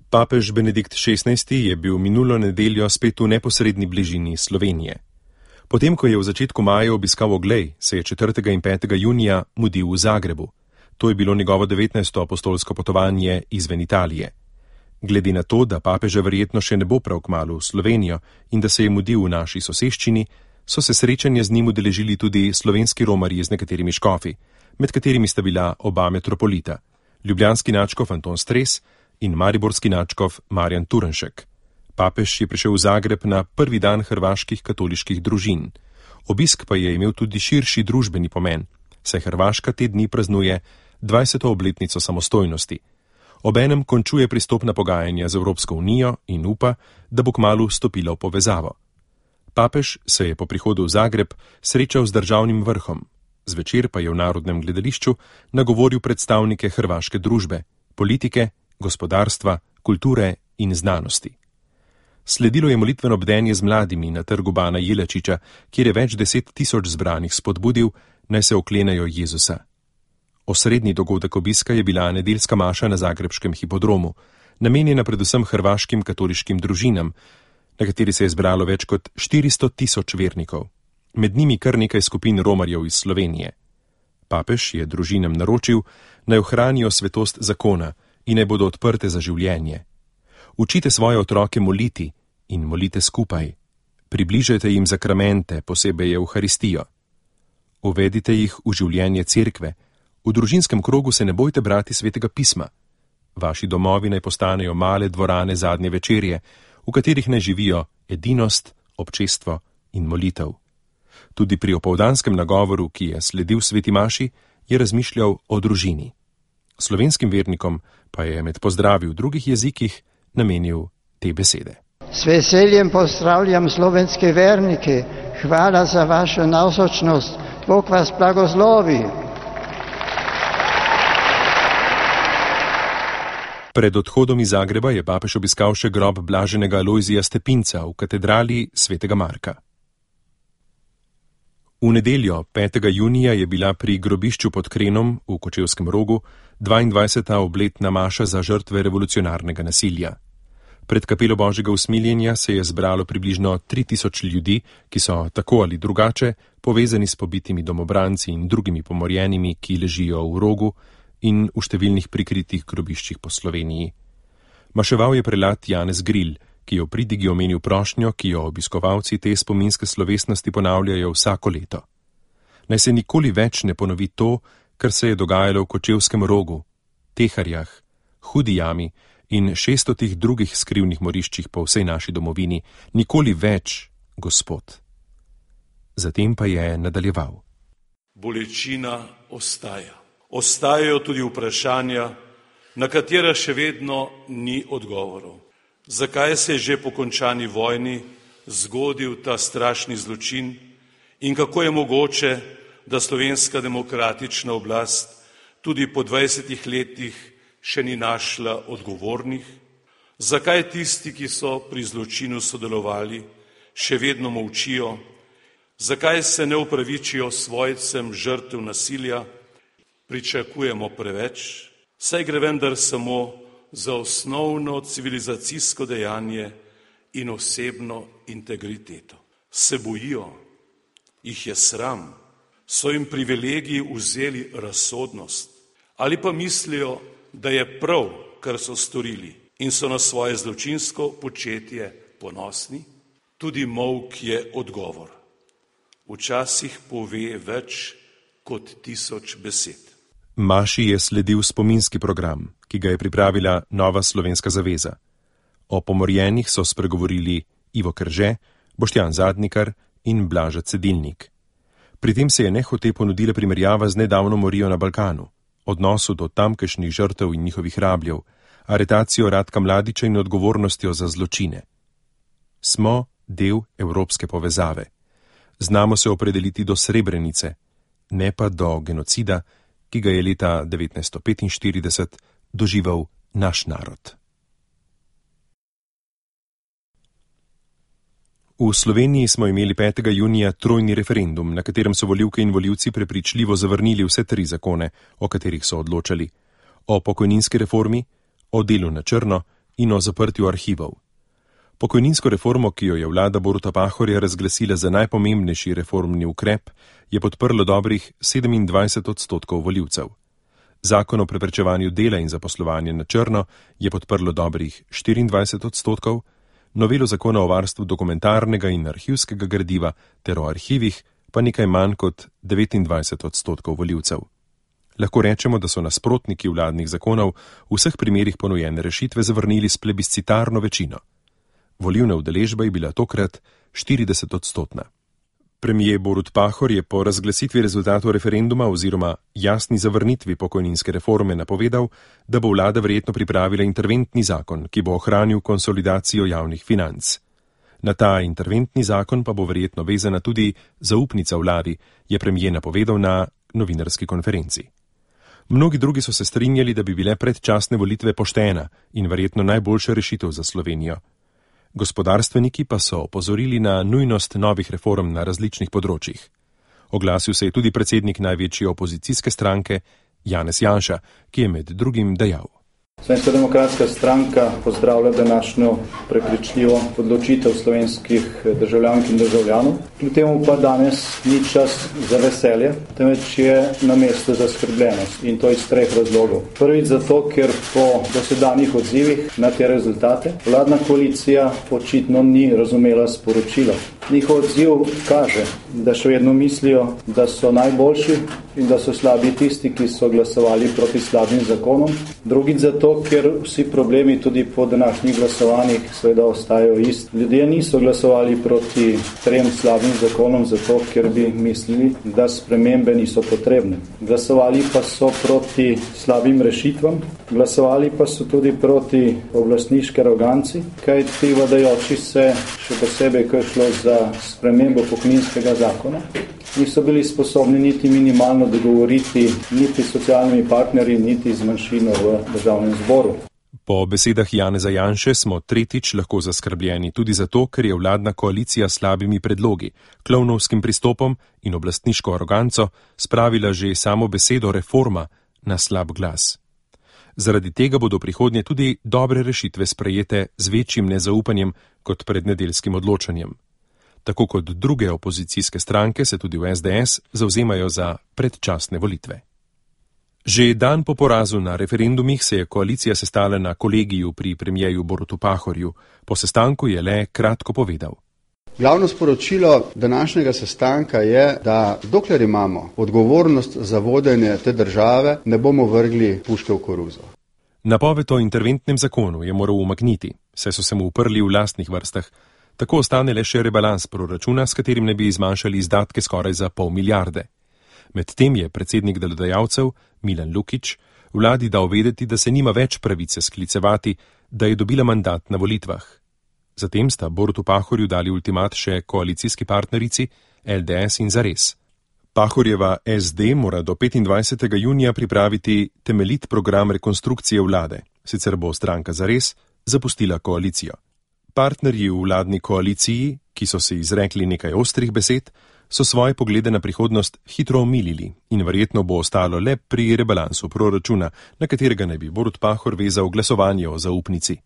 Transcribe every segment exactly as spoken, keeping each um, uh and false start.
Papež Benedikt šestnajsti je bil minulo nedeljo spet v neposredni bližini Slovenije. Potem, ko je v začetku maja obiskal Oglej, se je četrtega in petega junija mudil v Zagrebu. To je bilo njegovo devetnajsto apostolsko potovanje izven Italije. Glede na to, da papeža verjetno še ne bo prav kmalu v Slovenijo in da se je mudil v naši soseščini, so se srečanja z njim udeležili tudi slovenski romarji z nekaterimi škofi, med katerimi sta bila oba metropolita, ljubljanski nadškof Anton Stres in mariborski nadškof Marjan Turnšek. Papež je prišel v Zagreb na prvi dan hrvaških katoliških družin. Obisk pa je imel tudi širši družbeni pomen, saj Hrvaška te dni praznuje dvajseto obletnico samostojnosti. Obenem končuje pristopna pogajanja z Evropsko unijo in upa, da bo kmalu stopila v povezavo. Papež se je po prihodu v Zagreb srečal z državnim vrhom. Zvečer pa je v Narodnem gledališču nagovoril predstavnike hrvaške družbe, politike, gospodarstva, kulture in znanosti. Sledilo je molitveno bdenje z mladimi na trgu Bana Jelačiča, kjer je več deset tisoč zbranih spodbudil, naj se oklenejo Jezusa. Osrednji dogodek obiska je bila nedeljska maša na zagrebškem hipodromu, namenjena predvsem hrvaškim katoliškim družinam, na kateri se je zbralo več kot štiristo tisoč vernikov, med njimi kar nekaj skupin romarjev iz Slovenije. Papež je družinam naročil, naj ohranijo svetost zakona in naj bodo odprte za življenje. Učite svoje otroke moliti in molite skupaj. Približajte jim zakramente, posebej Evharistijo. Uvedite jih v življenje cerkve. V družinskem krogu se ne bojte brati svetega pisma. Vaši domovi naj postanejo male dvorane zadnje večerje, v katerih naj živijo edinost, občestvo in molitev. Tudi pri opoldanskem nagovoru, ki je sledil sveti maši, je razmišljal o družini. Slovenskim vernikom pa je med pozdravi v drugih jezikih namenil te besede. S veseljem pozdravljam slovenske vernike. Hvala za vašo navzočnost. Bog vas blagoslovi. Pred odhodom iz Zagreba je papež obiskal še grob blaženega Alojzija Stepinca v katedrali svetega Marka. V nedeljo, petega junija, je bila pri grobišču pod Krenom v Kočevskem Rogu dvaindvajseta obletna maša za žrtve revolucionarnega nasilja. Pred kapelo Božjega usmiljenja se je zbralo približno tri tisoč ljudi, ki so tako ali drugače povezani s pobitimi domobranci in drugimi pomorjenimi, ki ležijo v Rogu in v številnih prikritih grobiščih po Sloveniji. Maševal je prelat Janez Gril, ki je v pridigi omenil prošnjo, ki jo obiskovalci te spominske slovesnosti ponavljajo vsako leto. Naj se nikoli več ne ponovi to, kar se je dogajalo v Kočevskem Rogu, Teharjah, Hudi jami in šeststotih drugih skrivnih moriščih po vsej naši domovini. Nikoli več, Gospod. Zatem pa je nadaljeval. Bolečina ostaja. Ostajajo tudi vprašanja, na katera še vedno ni odgovorov. Zakaj se je že po končani vojni zgodil ta strašni zločin in kako je mogoče, da slovenska demokratična oblast tudi po dvajsetih letih še ni našla odgovornih? Zakaj tisti, ki so pri zločinu sodelovali, še vedno molčijo? Zakaj se ne upravičijo svojcem žrtev nasilja? Pričakujemo preveč, saj gre vendar samo za osnovno civilizacijsko dejanje in osebno integriteto. Se bojijo, jih je sram, so jim privilegiji vzeli razsodnost ali pa mislijo, da je prav, kar so storili in so na svoje zločinsko početje ponosni? Tudi molk je odgovor. Včasih pove več kot tisoč besed. Maši je sledil spominski program, ki ga je pripravila Nova slovenska zaveza. O pomorjenih so spregovorili Ivo Krže, Boštjan Zadnikar in Blaža Cedilnik. Pri tem se je nehote ponudila primerjava z nedavno morijo na Balkanu, odnosu do tamkajšnjih žrtev in njihovih rabljev, aretacijo Ratka Mladića in odgovornostjo za zločine. Smo del evropske povezave. Znamo se opredeliti do Srebrenice, ne pa do genocida, ki ga je leta devetnajststo petinštirideset doživel naš narod. V Sloveniji smo imeli petega junija trojni referendum, na katerem so volivke in volivci prepričljivo zavrnili vse tri zakone, o katerih so odločali: o pokojninski reformi, o delu na črno in o zaprtju arhivov. Pokojninsko reformo, ki jo je vlada Boruta Pahorja razglasila za najpomembnejši reformni ukrep, je podprlo dobrih sedemindvajset odstotkov volivcev. Zakon o preprečevanju dela in zaposlovanja na črno je podprlo dobrih štiriindvajset odstotkov, novelo zakona o varstvu dokumentarnega in arhivskega gradiva ter o arhivih pa nekaj manj kot devetindvajset odstotkov volivcev. Lahko rečemo, da so nasprotniki vladnih zakonov v vseh primerih ponujene rešitve zavrnili s plebiscitarno večino. Volilna udeležba je bila tokrat štirideset odstotna. Premijer Borut Pahor je po razglasitvi rezultatov referenduma oziroma jasni zavrnitvi pokojninske reforme napovedal, da bo vlada verjetno pripravila interventni zakon, ki bo ohranil konsolidacijo javnih financ. Na ta interventni zakon pa bo verjetno vezana tudi zaupnica vladi, je premijer napovedal na novinarski konferenci. Mnogi drugi so se strinjali, da bi bile predčasne volitve poštena in verjetno najboljša rešitev za Slovenijo. Gospodarstveniki pa so opozorili na nujnost novih reform na različnih področjih. Oglasil se je tudi predsednik največje opozicijske stranke Janez Janša, ki je med drugim dejal. Slovenska demokratska stranka pozdravlja današnjo prepričljivo odločitev slovenskih državljank in državljanov. Kljub temu pa danes ni čas za veselje, temveč je na mestu zaskrbljenost in to iz treh razlogov. Prvič zato, ker po dosedanjih odzivih na te rezultate vladna koalicija očitno ni razumela sporočila. Njihov odziv kaže, da še vedno mislijo, da so najboljši in da so slabi tisti, ki so glasovali proti slabim zakonom. Drugič zato, ker vsi problemi tudi po današnjih glasovanjih seveda ostajajo isti. Ljudje niso glasovali proti trem slabim zakonom zato, ker bi mislili, da spremembe niso potrebne. Glasovali pa so proti slabim rešitvam, glasovali pa so tudi proti oblastniški aroganci, kaj ti vladajoči se, še posebej, ko je šlo za spremembo pokojninskega zakona, niso bili sposobni niti minimalno dogovoriti niti s socialnimi partnerji, niti z manjšino v državnem zboru. Po besedah Janeza Janše smo tretjič lahko zaskrbljeni tudi zato, ker je vladna koalicija s slabimi predlogi, klovnovskim pristopom in oblastniško aroganco spravila že samo besedo reforma na slab glas. Zaradi tega bodo prihodnje tudi dobre rešitve sprejete z večjim nezaupanjem kot pred nedeljskim odločanjem. Tako kot druge opozicijske stranke se tudi v es de es zavzemajo za predčasne volitve. Že dan po porazu na referendumih se je koalicija sestala na kolegiju pri premijeju Borutu Pahorju. Po sestanku je le kratko povedal. Glavno sporočilo današnjega sestanka je, da dokler imamo odgovornost za vodenje te države, ne bomo vrgli puške v koruzo. Napoved o interventnem zakonu je moral umakniti, saj so se mu uprli v lastnih vrstah. Tako ostane le še rebalans proračuna, s katerim ne bi zmanjšali izdatke skoraj za pol milijarde. Medtem je predsednik delodajalcev Milan Lukić vladi dal vedeti, da se nima več pravice sklicevati, da je dobila mandat na volitvah. Zatem sta Borutu Pahorju dali ultimat še koalicijski partnerici el de es in Zares. Pahorjeva es de mora do petindvajsetega junija pripraviti temeljit program rekonstrukcije vlade, sicer bo stranka Zares zapustila koalicijo. Partnerji v vladni koaliciji, ki so se izrekli nekaj ostrih besed, so svoje poglede na prihodnost hitro omilili in verjetno bo ostalo le pri rebalansu proračuna, na katerega naj bi Borut Pahor vezal glasovanje o zaupnici.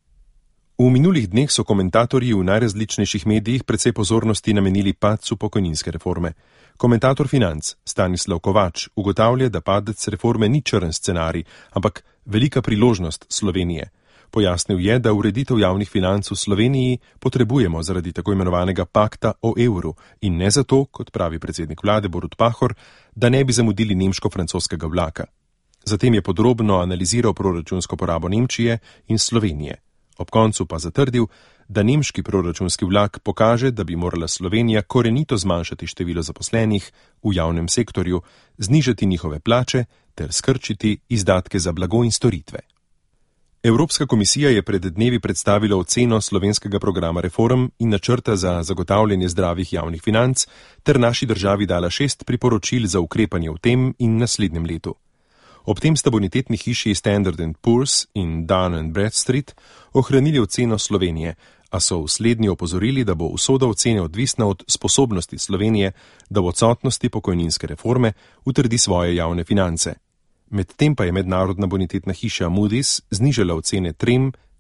V minulih dneh so komentatorji v najrazličnejših medijih precej pozornosti namenili padcu pokojninske reforme. Komentator financ Stanislav Kovač ugotavlja, da padec reforme ni črn scenarij, ampak velika priložnost Slovenije. Pojasnil je, da ureditev javnih financ v Sloveniji potrebujemo zaradi tako imenovanega pakta o evru in ne zato, kot pravi predsednik vlade Borut Pahor, da ne bi zamudili nemško-francoskega vlaka. Zatem je podrobno analiziral proračunsko porabo Nemčije in Slovenije. Ob koncu pa zatrdil, da nemški proračunski vlak pokaže, da bi morala Slovenija korenito zmanjšati število zaposlenih v javnem sektorju, znižati njihove plače ter skrčiti izdatke za blago in storitve. Evropska komisija je pred dnevi predstavila oceno slovenskega programa reform in načrta za zagotavljanje zdravih javnih financ ter naši državi dala šest priporočil za ukrepanje v tem in naslednjem letu. Ob tem sta bonitetni hiši Standard and Poor's in Dun and Bradstreet ohranili oceno Slovenije, a so v slednji opozorili, da bo usoda ocene odvisna od sposobnosti Slovenije, da v odsotnosti pokojninske reforme utrdi svoje javne finance. Medtem pa je mednarodna bonitetna hiša Moody's znižala ocene trem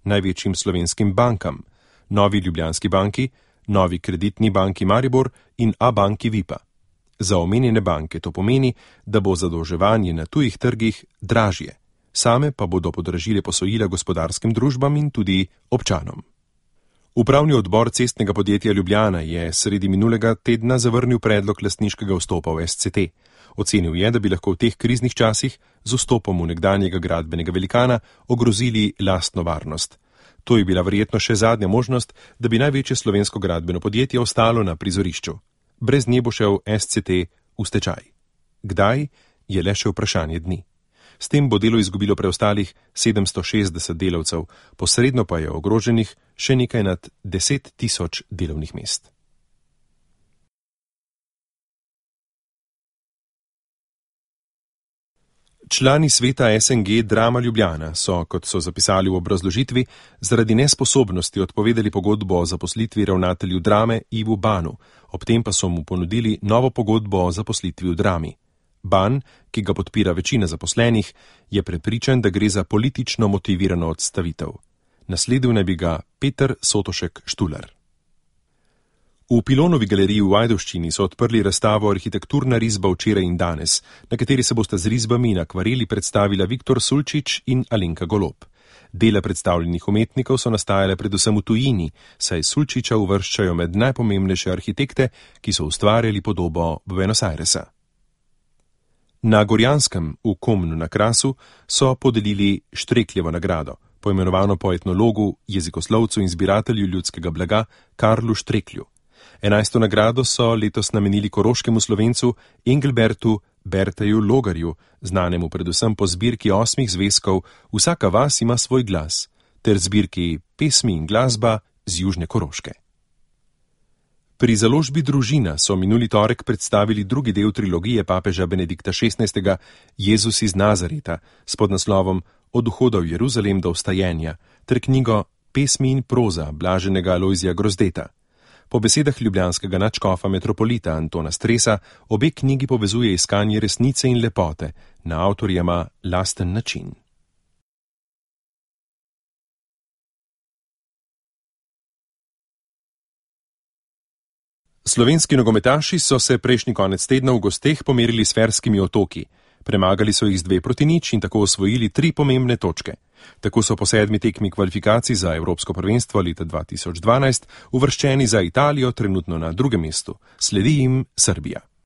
največjim slovenskim bankam, Novi Ljubljanski banki, Novi Kreditni banki Maribor in Abanki Vipa. Za omenjene banke to pomeni, da bo zadolževanje na tujih trgih dražje, same pa bodo podražile posojila gospodarskim družbam in tudi občanom. Upravni odbor cestnega podjetja Ljubljana je sredi minulega tedna zavrnil predlog lastniškega vstopa v S C T. Ocenil je, da bi lahko v teh kriznih časih z vstopom v nekdanjega gradbenega velikana ogrozili lastno varnost. To je bila verjetno še zadnja možnost, da bi največje slovensko gradbeno podjetje ostalo na prizorišču. Brez nje bo šel S C T v stečaj. Kdaj, je le še vprašanje dni. S tem bo delo izgubilo preostalih sedemsto šestdeset delavcev, posredno pa je ogroženih še nekaj nad deset tisoč delovnih mest. Člani sveta S N G Drama Ljubljana so, kot so zapisali v obrazložitvi, zaradi nesposobnosti odpovedali pogodbo o zaposlitvi ravnatelju Drame Ivu Banu, ob tem pa so mu ponudili novo pogodbo o zaposlitvi v Drami. Ban, ki ga podpira večina zaposlenih, je prepričan, da gre za politično motivirano odstavitev. Nasledil naj bi ga Peter Sotošek Štular. V Pilonovi galeriji v Ajdovščini so odprli razstavo Arhitekturna risba včeraj in danes, na kateri se bosta z risbami in akvareli predstavila Viktor Sulčič in Alenka Golob. Dela predstavljenih umetnikov so nastajale predvsem v tujini, saj Sulčiča uvrščajo med najpomembnejše arhitekte, ki so ustvarjali podobo Buenos Airesa. Na Gorjanskem v Komnu na Krasu so podelili Štrekljevo nagrado, poimenovano po etnologu, jezikoslovcu in zbiratelju ljudskega blaga Karlu Štreklju. Enajsto nagrado so letos namenili koroškemu Slovencu Engelbertu Berteju Logarju, znanemu predvsem po zbirki osmih zvezkov Vsaka vas ima svoj glas, ter zbirki Pesmi in glasba z Južne Koroške. Pri založbi Družina so minuli torek predstavili drugi del trilogije papeža Benedikta šestnajstega Jezus iz Nazareta s podnaslovom Od vhoda v Jeruzalem do vstajenja ter knjigo Pesmi in proza blaženega Alojzija Grozdeta. Po besedah ljubljanskega nadškofa metropolita Antona Stresa obe knjigi povezuje iskanje resnice in lepote na avtorjema lasten način. Slovenski nogometaši so se prejšnji konec tedna v gosteh pomerili s Ferskimi otoki. Premagali so jih z dve proti nič in tako osvojili tri pomembne točke. Tako so po sedmi tekmi kvalifikacij za Evropsko prvenstvo leta dva tisoč dvanajst uvrščeni za Italijo trenutno na drugem mestu. Sledi jim Srbija.